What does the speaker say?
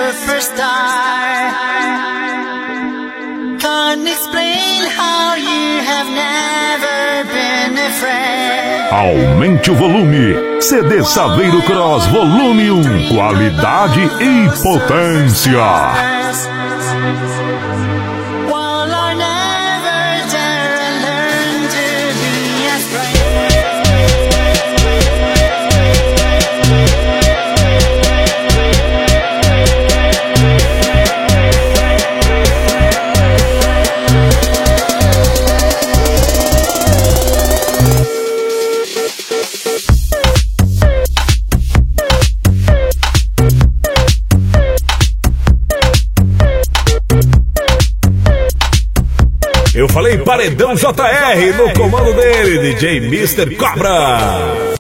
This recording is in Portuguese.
superstar. Can't explain how you have never been afraid. Aumente o volume. CD Saveiro Cross Volume 1. Qualidade e potência. Eu falei Paredão JR no comando dele, DJ Mr. Cobra.